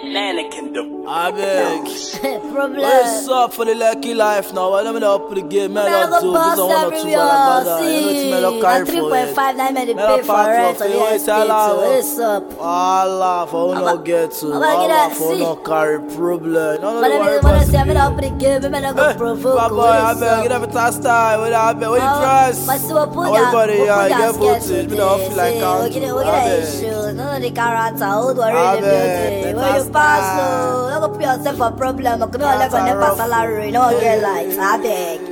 Atlantic Kingdom. I beg. Problem. What's up for the lucky life now? Well, let me up the game. Man, I'll do this. I want to see. That 3.5 9 minutes pay for it. So yes, what's up? Allah, for no get to. Allah, for no carry problem. No, but I want to say I'm up the game. I'm not going to provoke. Boy, I beg. Get up a task time. What you trust? Everybody, yeah, get voted. We don't feel like counting. Look at that issue. None of the character. How do I read the building? Where you pass, so you go put yourself a problem. I could not let go never salary. No get likes. I beg.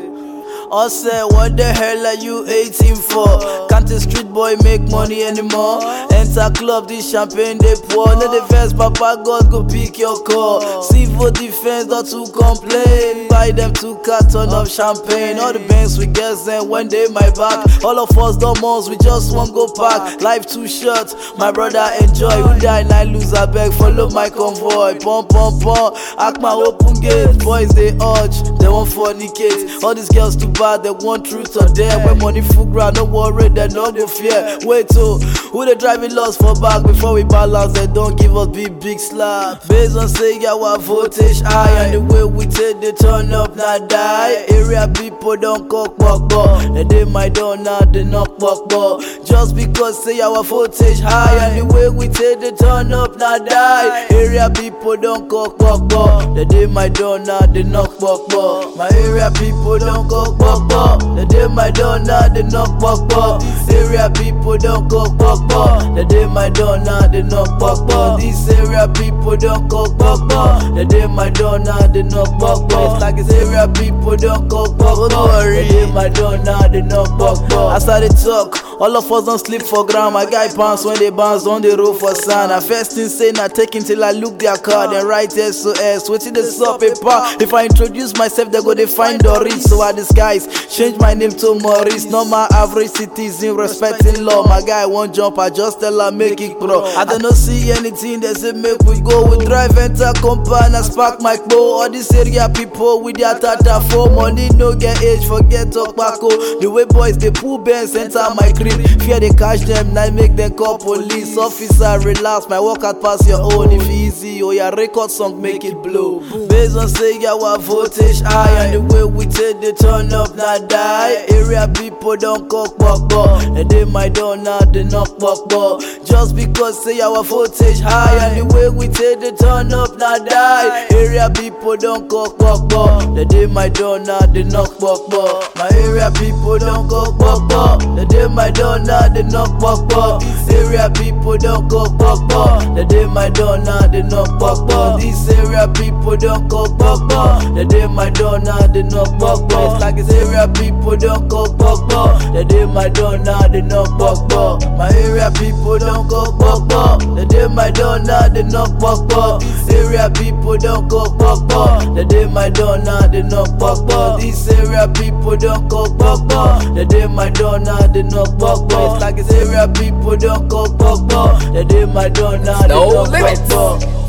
I said, what the hell are you 18 for? Can't a street boy make money anymore? Enter club, this champagne they pour. No defense, Papa God go pick your call. Civil defense, not to complain. Buy them 2 cartons of champagne. All the banks we get them when they my back. All of us dumb we just won't go back. Life too short, my brother enjoy. Who die and I lose, I beg, follow my convoy. Pump, pump, pump, act my open gate. Boys they urge, they won't fornicate. All these girls too bad, they want truth or dare. When money full ground, no worry, they no go fear. Wait till who they driving lost for back before we balance, they don't give us big slap. Based on say our voltage high and the way we take the turn up not die. Area people don't cock buck. And they might don't now they knock buck. Just because say our voltage high and the way we take the turn up not die. Area people don't cock buck. They might don't now they knock buck. My area people don't cock buck. The day my door now they knock buck. This area people don't cock buck. The day my door now they knock buck. This area people don't cock buck. The day my door now they knock buck. It's like this area people don't cock buck. The day my door now they knock buck. I started talk. All of us don't sleep for ground. My guy pants when they bounce on the road for sun. I first thing say not taking till I look their card and write SOS. Waiting the stop paper. If I introduce myself, they go they find Doris. So I disguise, change my name to Maurice. Not my average citizen, respecting law. My guy won't jump, I just tell her make it pro. I don't know see anything, they say make we go. We drive enter compound and spark my bow. All this area people with their tata for money no get age, forget tobacco. The way boys they pull bands enter my crib. Fear they catch them, now make them call police. Officer relax, my workout pass your own. If easy or your record song make it blow. Based on say our voltage high and the way we take the turn up not die. Area people don't cock buck. And they might don't now they knock buck. Just because say our voltage high and the way we take the turn up not die. Area people don't cock buck. They might don't now they knock buck. My area people don't cock buck. They might don't now they knock buck. This area people don't cock buck. They might don't now they knock buck. This area people don't cock buck. They might don't now they knock buck. It's like this area people don't cock buck. They might don't now they knock buck. My area people don't cock buck. They might don't now they knock buck. This area people don't cock buck. They might don't now they knock buck. This area people don't cock buck. They might don't now they knock buck. It's like this area people don't cock buck. They might don't now they knock buck.